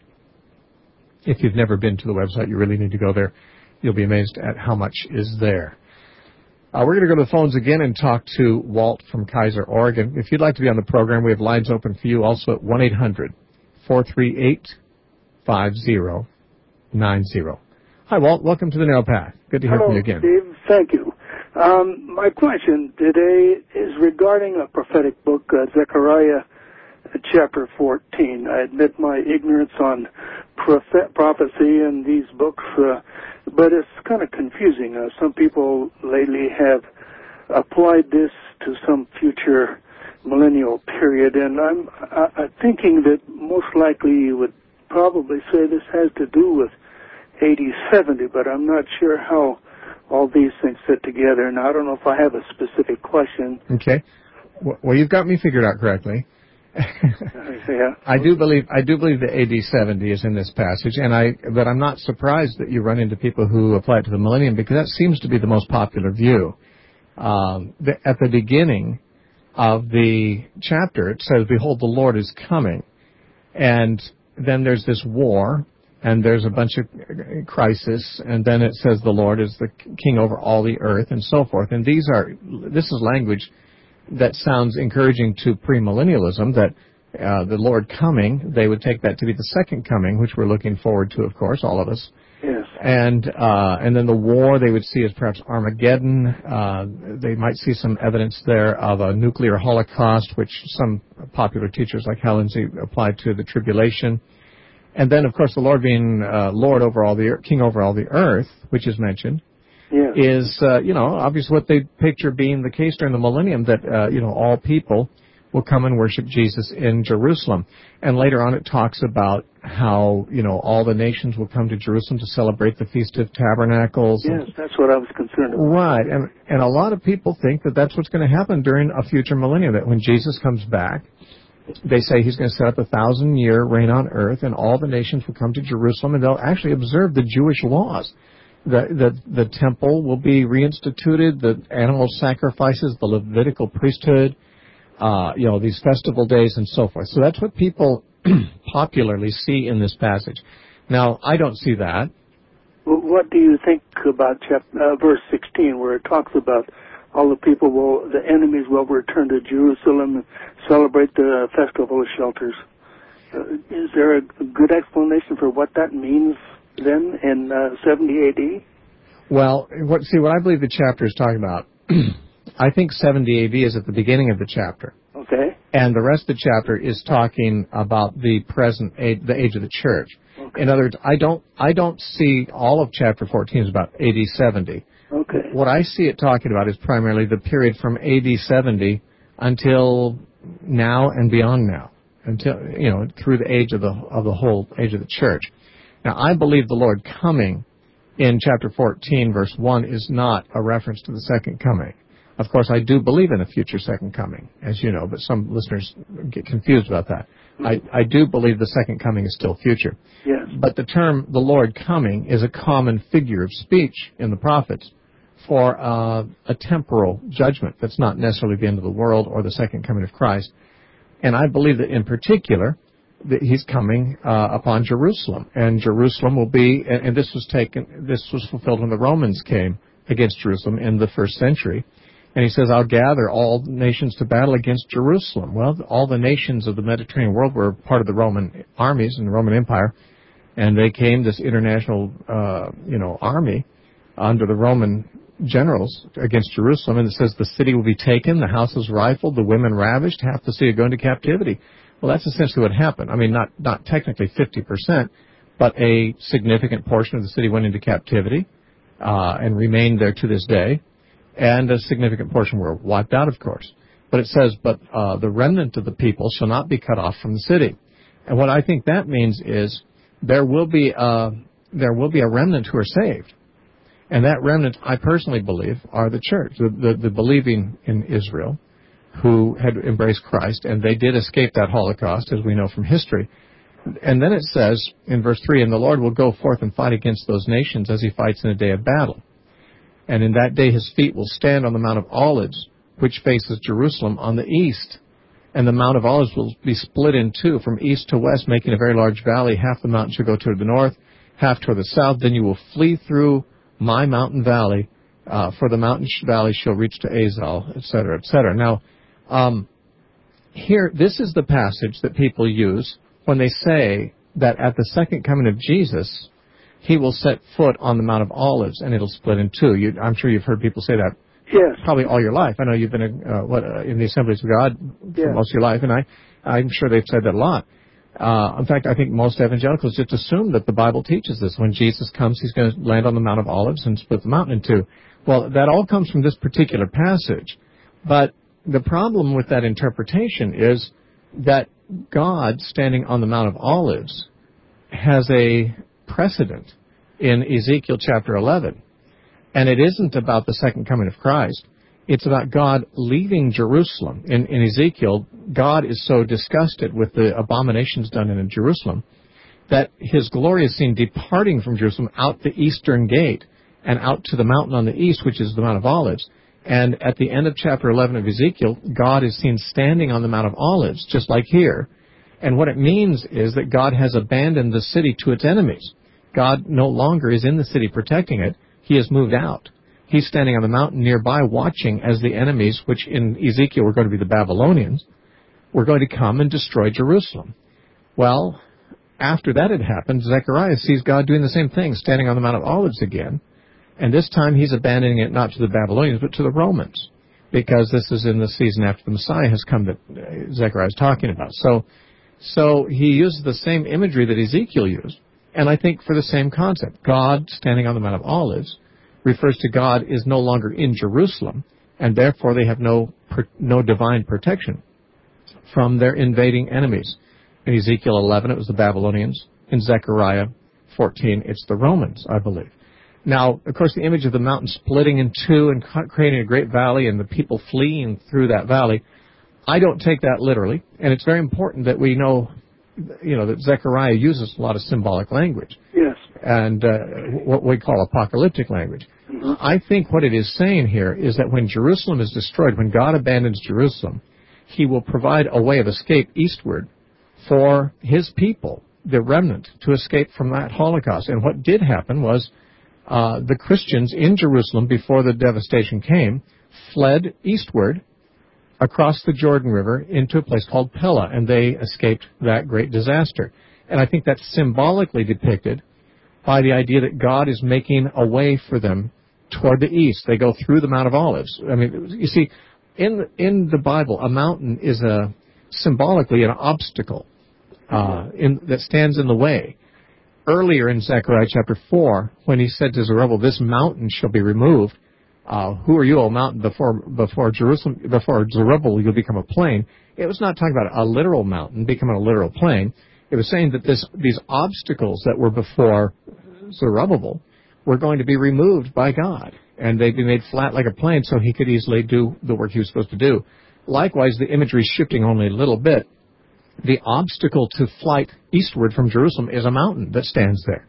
If you've never been to the website, you really need to go there. You'll be amazed at how much is there. Uh, we're going to go to the phones again and talk to Walt from Kaiser, Oregon. If you'd like to be on the program, we have lines open for you also at one eight hundred four three eight five zero nine zero. Hi, Walt. Welcome to the Narrow Path. Good to hear Hello, from you again. Steve. Thank you. Um, my question today is regarding a prophetic book, uh, Zechariah uh, chapter fourteen. I admit my ignorance on prophet- prophecy in these books, uh, but it's kind of confusing. Uh, some people lately have applied this to some future millennial period, and I'm uh, thinking that most likely you would probably say this has to do with A D seventy, but I'm not sure how all these things fit together, and I don't know if I have a specific question. Okay. Well, you've got me figured out correctly. yeah. I do believe I do believe that A D seventy is in this passage, and I but I'm not surprised that you run into people who apply it to the millennium, because that seems to be the most popular view. Um, the, at the beginning of the chapter, it says, "Behold, the Lord is coming," and then there's this war, and there's a bunch of crisis, and then it says the Lord is the king over all the earth, and so forth. And these are this is language that sounds encouraging to premillennialism, that uh, the Lord coming, they would take that to be the second coming, which we're looking forward to, of course, all of us. Yes. And uh, and then the war they would see as perhaps Armageddon. Uh, they might see some evidence there of a nuclear holocaust, which some popular teachers like Hallinsley applied to the tribulation. And then, of course, the Lord being uh, Lord over all the earth, King over all the earth, which is mentioned, yeah. is uh, you know obviously what they picture being the case during the millennium, that uh, you know all people will come and worship Jesus in Jerusalem. And later on it talks about how, you know, all the nations will come to Jerusalem to celebrate the Feast of Tabernacles. Yes, that's what I was concerned about. Right, and, and a lot of people think that that's what's going to happen during a future millennium, that when Jesus comes back, they say he's going to set up a thousand-year reign on earth, and all the nations will come to Jerusalem, and they'll actually observe the Jewish laws. The, the, the temple will be reinstituted, the animal sacrifices, the Levitical priesthood, Uh, you know, these festival days and so forth. So that's what people popularly see in this passage. Now, I don't see that. Well, what do you think about chapter, uh, verse sixteen, where it talks about all the people will, the enemies will return to Jerusalem and celebrate the festival of shelters? Uh, is there a good explanation for what that means then in uh, seventy A D? Well, what, see, what I believe the chapter is talking about, I think seventy A D is at the beginning of the chapter. Okay. And the rest of the chapter is talking about the present age, the age of the church. Okay. In other words, I don't, I don't see all of chapter fourteen is about A D seventy. Okay. What I see it talking about is primarily the period from A D seventy until now and beyond now, until, you know, through the age of the, of the whole age of the church. Now, I believe the Lord coming in chapter fourteen, verse one, is not a reference to the second coming. Of course, I do believe in a future second coming, as you know, but some listeners get confused about that. I, I do believe the second coming is still future. Yes. But the term, the Lord coming, is a common figure of speech in the prophets for uh, a temporal judgment that's not necessarily the end of the world or the second coming of Christ. And I believe that in particular, that he's coming uh, upon Jerusalem. And Jerusalem will be, and, and this was taken, this was fulfilled when the Romans came against Jerusalem in the first century. And he says, I'll gather all nations to battle against Jerusalem. Well, all the nations of the Mediterranean world were part of the Roman armies and the Roman Empire. And they came, this international, uh, you know, army under the Roman generals against Jerusalem. And it says the city will be taken, the houses rifled, the women ravished, half the city will go into captivity. Well, that's essentially what happened. I mean, not, not technically fifty percent, but a significant portion of the city went into captivity uh, and remained there to this day. And a significant portion were wiped out, of course. But it says, but uh, the remnant of the people shall not be cut off from the city. And what I think that means is there will be a, there will be a remnant who are saved. And that remnant, I personally believe, are the church, the, the, the believing in Israel, who had embraced Christ, and they did escape that Holocaust, as we know from history. And then it says in verse three, and the Lord will go forth and fight against those nations as he fights in a day of battle. And in that day his feet will stand on the Mount of Olives, which faces Jerusalem on the east. And the Mount of Olives will be split in two, from east to west, making a very large valley. Half the mountain shall go toward the north, half toward the south. Then you will flee through my mountain valley, uh, for the mountain valley shall reach to Azal, et cetera, et cetera. Now, um, here, this is the passage that people use when they say that at the second coming of Jesus, he will set foot on the Mount of Olives, and it'll split in two. You, I'm sure you've heard people say that. Yes. Probably all your life. I know you've been uh, what, uh, in the Assemblies of God for yes. most of your life, and I, I'm sure they've said that a lot. Uh, in fact, I think most evangelicals just assume that the Bible teaches this. When Jesus comes, he's going to land on the Mount of Olives and split the mountain in two. Well, that all comes from this particular passage. But the problem with that interpretation is that God, standing on the Mount of Olives, has a precedent in Ezekiel chapter eleven. And it isn't about the second coming of Christ. It's about God leaving Jerusalem. In, in Ezekiel, God is so disgusted with the abominations done in Jerusalem that his glory is seen departing from Jerusalem out the eastern gate and out to the mountain on the east, which is the Mount of Olives. And at the end of chapter eleven of Ezekiel, God is seen standing on the Mount of Olives, just like here. And what it means is that God has abandoned the city to its enemies. God no longer is in the city protecting it. He has moved out. He's standing on the mountain nearby watching as the enemies, which in Ezekiel were going to be the Babylonians, were going to come and destroy Jerusalem. Well, after that had happened, Zechariah sees God doing the same thing, standing on the Mount of Olives again. And this time he's abandoning it not to the Babylonians, but to the Romans, because this is in the season after the Messiah has come that Zechariah is talking about. So, so he uses the same imagery that Ezekiel used, and I think for the same concept. God standing on the Mount of Olives refers to God is no longer in Jerusalem, and therefore they have no no divine protection from their invading enemies. In Ezekiel eleven, it was the Babylonians. In Zechariah fourteen, it's the Romans, I believe. Now, of course, the image of the mountain splitting in two and creating a great valley and the people fleeing through that valley, I don't take that literally. And it's very important that we know, you know, that Zechariah uses a lot of symbolic language. Yes. And uh, what we call apocalyptic language. Mm-hmm. I think what it is saying here is that when Jerusalem is destroyed, when God abandons Jerusalem, he will provide a way of escape eastward for his people, the remnant, to escape from that Holocaust. And what did happen was uh, the Christians in Jerusalem, before the devastation came, fled eastward across the Jordan River into a place called Pella, and they escaped that great disaster. And I think that's symbolically depicted by the idea that God is making a way for them toward the east. They go through the Mount of Olives. I mean, you see, in in the Bible, a mountain is a symbolically an obstacle uh, in, that stands in the way. Earlier in Zechariah chapter four, when he said to Zerubbabel, "This mountain shall be removed," uh, who are you, O mountain? Before before Jerusalem, before Zerubbabel, you'll become a plain. It was not talking about a literal mountain becoming a literal plain. It was saying that this these obstacles that were before Zerubbabel were going to be removed by God, and they'd be made flat like a plain so he could easily do the work he was supposed to do. Likewise, the imagery shifting only a little bit. The obstacle to flight eastward from Jerusalem is a mountain that stands there,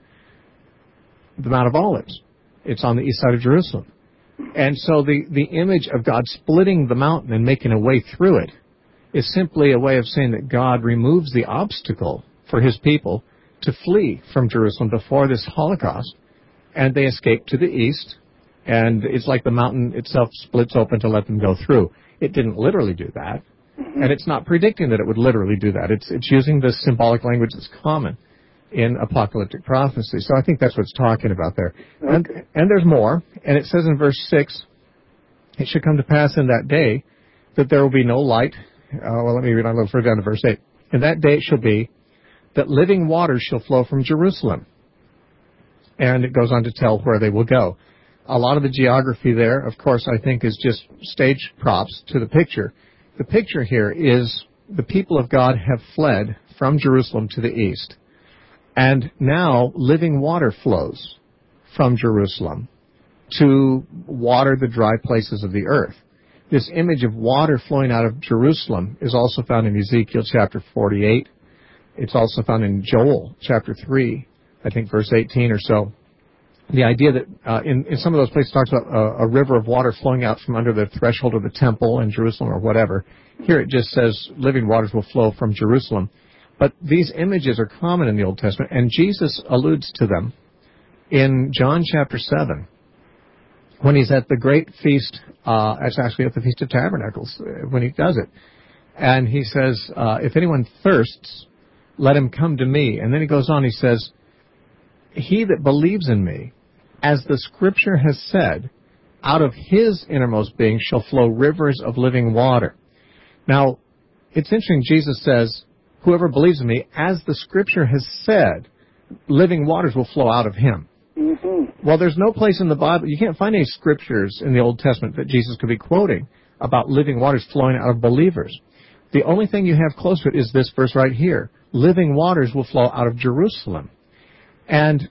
the Mount of Olives. It's on the east side of Jerusalem. And so the, the image of God splitting the mountain and making a way through it is simply a way of saying that God removes the obstacle for his people to flee from Jerusalem before this Holocaust, and they escape to the east, and it's like the mountain itself splits open to let them go through. It didn't literally do that, and it's not predicting that it would literally do that. It's it's using the symbolic language that's common in apocalyptic prophecy. So I think that's what it's talking about there. Okay. And, and there's more, and it says in verse six, "It should come to pass in that day that there will be no light." Uh, well, let me read on a little further down to verse eight. "In that day it shall be that living waters shall flow from Jerusalem." And it goes on to tell where they will go. A lot of the geography there, of course, I think is just stage props to the picture. The picture here is the people of God have fled from Jerusalem to the east. And now living water flows from Jerusalem to water the dry places of the earth. This image of water flowing out of Jerusalem is also found in Ezekiel chapter forty-eight. It's also found in Joel chapter three, I think verse eighteen or so. The idea that uh, in, in some of those places it talks about a, a river of water flowing out from under the threshold of the temple in Jerusalem or whatever. Here it just says living waters will flow from Jerusalem. But these images are common in the Old Testament, and Jesus alludes to them in John chapter seven when he's at the great feast. Uh, it's actually at the Feast of Tabernacles uh, when he does it. And he says, uh, if anyone thirsts, let him come to me. And then he goes on, he says, he that believes in me, as the Scripture has said, out of his innermost being shall flow rivers of living water. Now, it's interesting, Jesus says, whoever believes in me, as the Scripture has said, living waters will flow out of him. Mm-hmm. Well, there's no place in the Bible, you can't find any Scriptures in the Old Testament that Jesus could be quoting about living waters flowing out of believers. The only thing you have close to it is this verse right here. Living waters will flow out of Jerusalem. And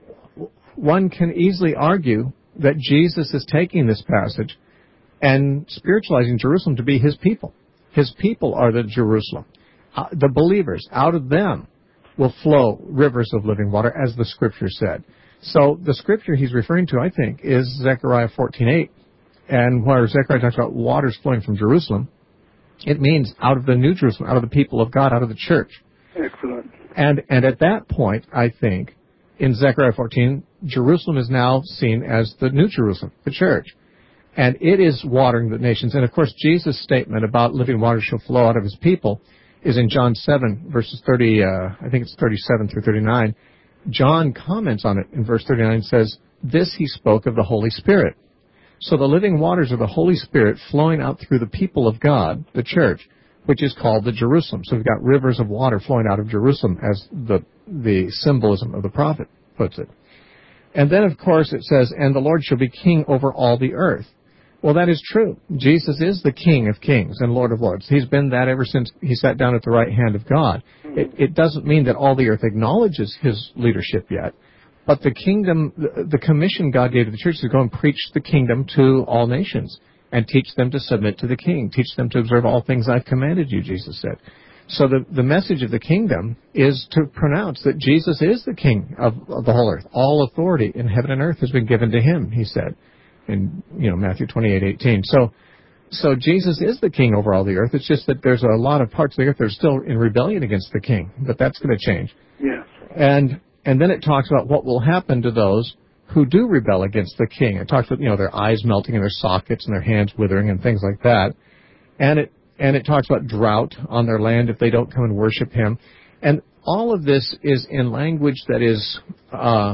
one can easily argue that Jesus is taking this passage and spiritualizing Jerusalem to be his people. His people are the Jerusalem. Uh, the believers, out of them will flow rivers of living water, as the Scripture said. So the Scripture he's referring to, I think, is Zechariah fourteen eight. And where Zechariah talks about waters flowing from Jerusalem, it means out of the New Jerusalem, out of the people of God, out of the church. Excellent. And and at that point, I think, in Zechariah fourteen, Jerusalem is now seen as the New Jerusalem, the church. And it is watering the nations. And, of course, Jesus' statement about living waters shall flow out of his people is in John seven, verses thirty, uh, I think it's thirty-seven through thirty-nine. John comments on it in verse thirty-nine and says, "This he spoke of the Holy Spirit." So the living waters are the Holy Spirit flowing out through the people of God, the church, which is called the Jerusalem. So we've got rivers of water flowing out of Jerusalem, as the the symbolism of the prophet puts it. And then, of course, it says, "And the Lord shall be king over all the earth." Well, that is true. Jesus is the King of kings and Lord of lords. He's been that ever since he sat down at the right hand of God. It, it doesn't mean that all the earth acknowledges his leadership yet, but the kingdom, the, the commission God gave to the church is to go and preach the kingdom to all nations and teach them to submit to the king, teach them to observe all things I've commanded you, Jesus said. So the, the message of the kingdom is to pronounce that Jesus is the king of, of the whole earth. All authority in heaven and earth has been given to him, he said, in you know Matthew twenty-eight eighteen. So, so Jesus is the king over all the earth. It's just that there's a lot of parts of the earth that are still in rebellion against the king, but that's going to change. Yes. And and then it talks about what will happen to those who do rebel against the king. It talks about you know their eyes melting in their sockets and their hands withering and things like that. And it and it talks about drought on their land if they don't come and worship him. And all of this is in language that is uh,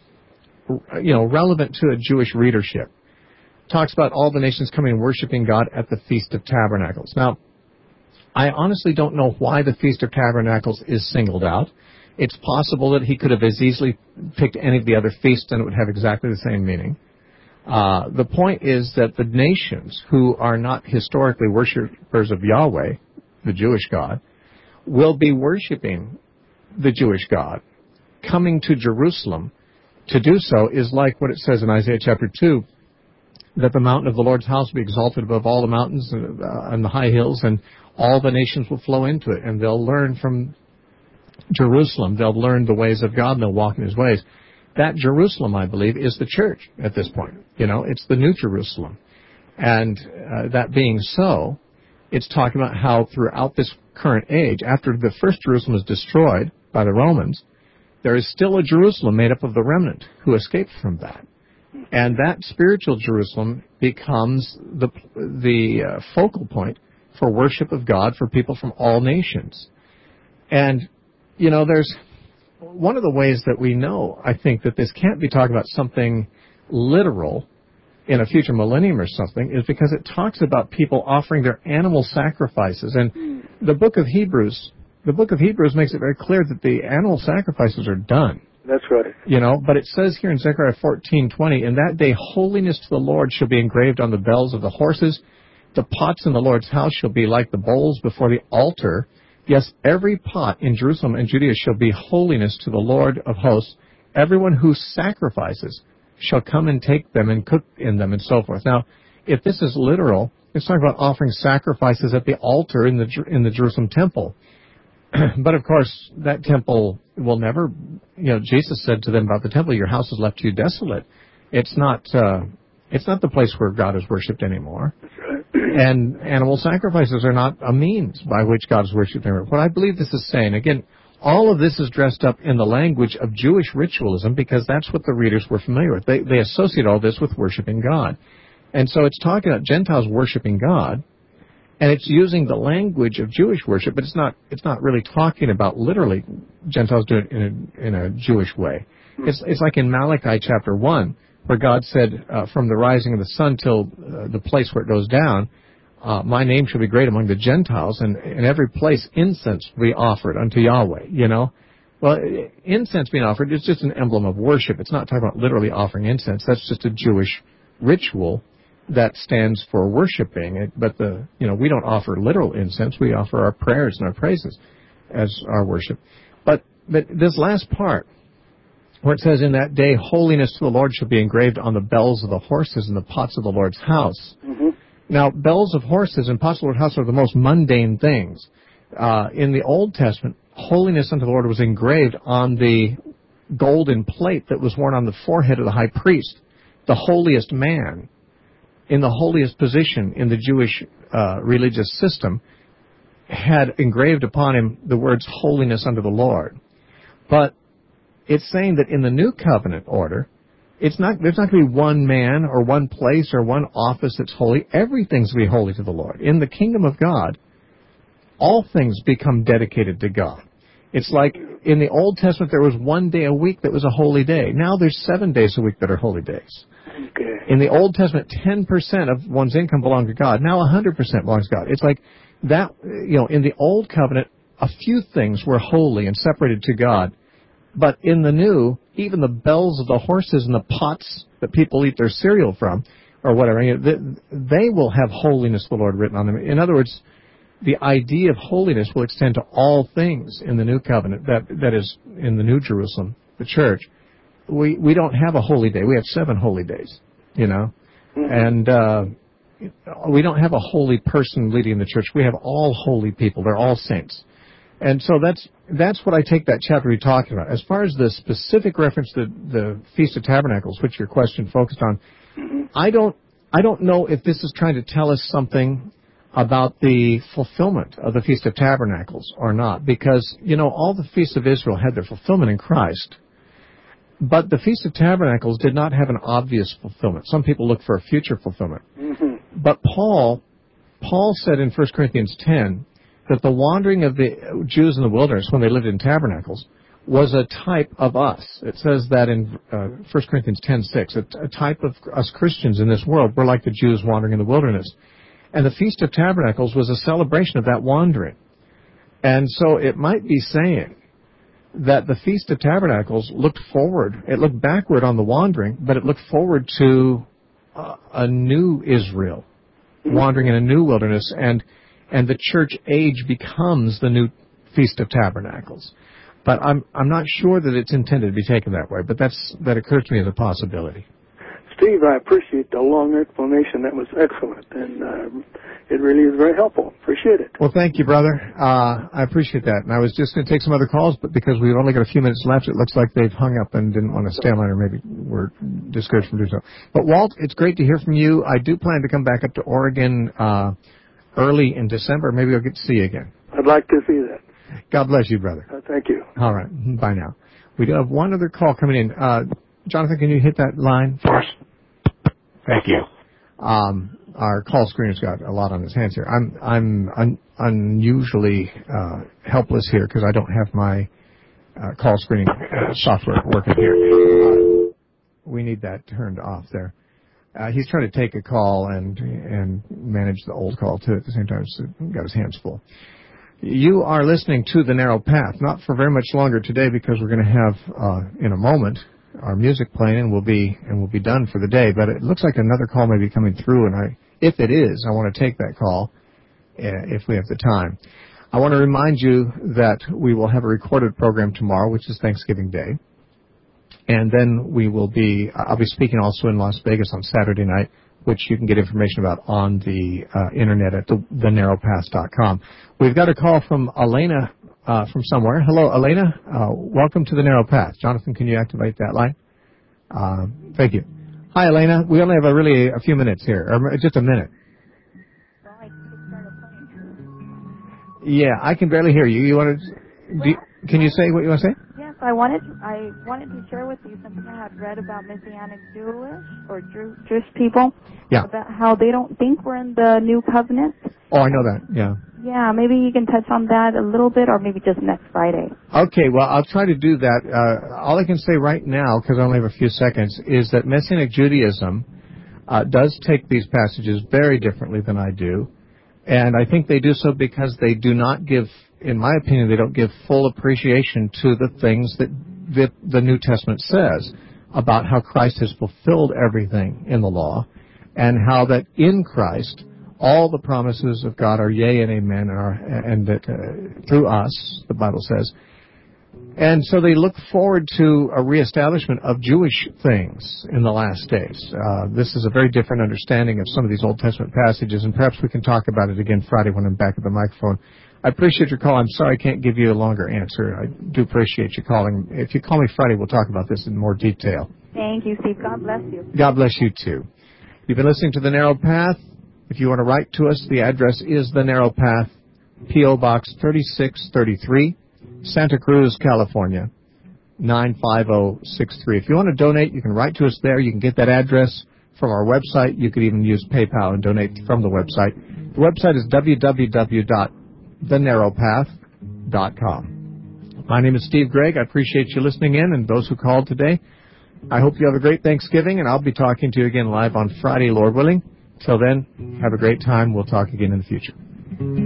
you know relevant to a Jewish readership. Talks about all the nations coming and worshiping God at the Feast of Tabernacles. Now, I honestly don't know why the Feast of Tabernacles is singled out. It's possible that he could have as easily picked any of the other feasts and it would have exactly the same meaning. Uh, the point is that the nations who are not historically worshipers of Yahweh, the Jewish God, will be worshiping the Jewish God. Coming to Jerusalem to do so is like what it says in Isaiah chapter two, that the mountain of the Lord's house will be exalted above all the mountains uh, and the high hills, and all the nations will flow into it, and they'll learn from Jerusalem. They'll learn the ways of God, and they'll walk in his ways. That Jerusalem, I believe, is the church at this point. You know, it's the new Jerusalem. And uh, that being so, it's talking about how throughout this current age, after the first Jerusalem is destroyed by the Romans, there is still a Jerusalem made up of the remnant who escaped from that. And that spiritual Jerusalem becomes the the uh, focal point for worship of God for people from all nations. And, you know, there's one of the ways that we know, I think, that this can't be talking about something literal in a future millennium or something, is because it talks about people offering their animal sacrifices. And the book of Hebrews, the book of Hebrews makes it very clear that the animal sacrifices are done. That's right. You know, but it says here in Zechariah fourteen twenty, "In that day holiness to the Lord shall be engraved on the bells of the horses. The pots in the Lord's house shall be like the bowls before the altar. Yes, every pot in Jerusalem and Judea shall be holiness to the Lord of hosts. Everyone who sacrifices shall come and take them and cook in them," and so forth. Now, if this is literal, it's talking about offering sacrifices at the altar in the in the Jerusalem temple. But, of course, that temple will never, you know, Jesus said to them about the temple, "Your house is left to you desolate." It's not, uh, it's not the place where God is worshipped anymore. And animal sacrifices are not a means by which God is worshipped anymore. What I believe this is saying, again, all of this is dressed up in the language of Jewish ritualism because that's what the readers were familiar with. They, they associate all this with worshiping God. And so it's talking about Gentiles worshiping God, and it's using the language of Jewish worship, but it's not it's not really talking about literally Gentiles do it in a, in a Jewish way. It's it's like in Malachi chapter one, where God said, uh, from the rising of the sun till uh, the place where it goes down, uh, my name shall be great among the Gentiles, and in every place incense will be offered unto Yahweh, you know. Well, incense being offered is just an emblem of worship. It's not talking about literally offering incense. That's just a Jewish ritual that stands for worshiping it, but the you know we don't offer literal incense. We offer our prayers and our praises as our worship. But but this last part, where it says, "In that day holiness to the Lord shall be engraved on the bells of the horses and the pots of the Lord's house." Mm-hmm. Now, bells of horses and pots of the Lord's house are the most mundane things. Uh, in the Old Testament, holiness unto the Lord was engraved on the golden plate that was worn on the forehead of the high priest, the holiest man. In the holiest position in the Jewish uh, religious system, had engraved upon him the words holiness unto the Lord. But it's saying that in the new covenant order, it's not there's not going to be one man or one place or one office that's holy. Everything's going to be holy to the Lord. In the kingdom of God, all things become dedicated to God. It's like in the Old Testament there was one day a week that was a holy day. Now there's seven days a week that are holy days. Okay. In the Old Testament, ten percent of one's income belonged to God. Now one hundred percent belongs to God. It's like that, you know, in the Old Covenant, a few things were holy and separated to God. But in the New, even the bells of the horses and the pots that people eat their cereal from, or whatever, you know, they will have holiness of the Lord written on them. In other words, the idea of holiness will extend to all things in the New Covenant, that that is in the New Jerusalem, the church. We we don't have a holy day. We have seven holy days, you know. Mm-hmm. And uh, we don't have a holy person leading the church. We have all holy people. They're all saints. And so that's that's what I take that chapter to be talking about. As far as the specific reference to the Feast of Tabernacles, which your question focused on, mm-hmm. I don't I don't know if this is trying to tell us something about the fulfillment of the Feast of Tabernacles or not, because, you know, all the feasts of Israel had their fulfillment in Christ. But the Feast of Tabernacles did not have an obvious fulfillment. Some people look for a future fulfillment. Mm-hmm. But Paul, Paul said in First Corinthians ten that the wandering of the Jews in the wilderness when they lived in tabernacles was a type of us. It says that in uh, First Corinthians ten six, a, a type of us Christians in this world. We're like the Jews wandering in the wilderness. And the Feast of Tabernacles was a celebration of that wandering. And so it might be saying that the Feast of Tabernacles looked forward. It looked backward on the wandering, but it looked forward to uh, a new Israel wandering in a new wilderness, and and the church age becomes the new Feast of Tabernacles. But I'm I'm not sure that it's intended to be taken that way, but that's that occurs to me as a possibility. Steve, I appreciate the long explanation. That was excellent, and uh, it really is very helpful. Appreciate it. Well, thank you, brother. Uh, I appreciate that. And I was just going to take some other calls, but because we've only got a few minutes left, it looks like they've hung up and didn't want to stay on, or maybe we're discouraged from doing so. But, Walt, it's great to hear from you. I do plan to come back up to Oregon uh, early in December. Maybe I'll get to see you again. I'd like to see that. God bless you, brother. Uh, thank you. All right. Bye now. We do have one other call coming in. Uh, Jonathan, can you hit that line first? Thank you. Um, our call screener's got a lot on his hands here. I'm I'm un, unusually uh, helpless here because I don't have my uh, call screening uh, software working here. Uh, we need that turned off there. Uh, he's trying to take a call and and manage the old call too at the same time. So he's got his hands full. You are listening to The Narrow Path, not for very much longer today because we're going to have uh, in a moment our music playing, and we'll be and we'll be done for the day. But it looks like another call may be coming through, and I, if it is, I want to take that call uh, if we have the time. I want to remind you that we will have a recorded program tomorrow, which is Thanksgiving Day, and then we will be. I'll be speaking also in Las Vegas on Saturday night, which you can get information about on the uh, internet at the, the narrow path dot com. We've got a call from Elena. Uh, from somewhere. Hello, Elena. Uh, welcome to The Narrow Path. Jonathan, can you activate that line? Uh, thank you. Hi, Elena. We only have a really a few minutes here, or just a minute. Yeah, I can barely hear you. You want to? Do you, can you say what you want to say? Yes, I wanted I wanted to share with you something I had read about Messianic Jewish or Jew, Jewish people. Yeah. About how they don't think we're in the New Covenant. Oh, I know that. Yeah. Yeah, maybe you can touch on that a little bit, or maybe just next Friday. Okay, well, I'll try to do that. Uh, all I can say right now, because I only have a few seconds, is that Messianic Judaism uh, does take these passages very differently than I do. And I think they do so because they do not give, in my opinion, they don't give full appreciation to the things that the, the New Testament says about how Christ has fulfilled everything in the law, and how that in Christ all the promises of God are yea and amen, and, are, and that uh, through us, the Bible says. And so they look forward to a reestablishment of Jewish things in the last days. Uh, this is a very different understanding of some of these Old Testament passages, and perhaps we can talk about it again Friday when I'm back at the microphone. I appreciate your call. I'm sorry I can't give you a longer answer. I do appreciate you calling. If you call me Friday, we'll talk about this in more detail. Thank you, Steve. God bless you. God bless you, too. You've been listening to The Narrow Path. If you want to write to us, the address is The Narrow Path, P O. Box thirty-six thirty-three, Santa Cruz, California, nine five zero six three. If you want to donate, you can write to us there. You can get that address from our website. You could even use PayPal and donate from the website. The website is w w w dot the narrow path dot com. My name is Steve Gregg. I appreciate you listening in, and those who called today. I hope you have a great Thanksgiving, and I'll be talking to you again live on Friday, Lord willing. Till then, have a great time. We'll talk again in the future.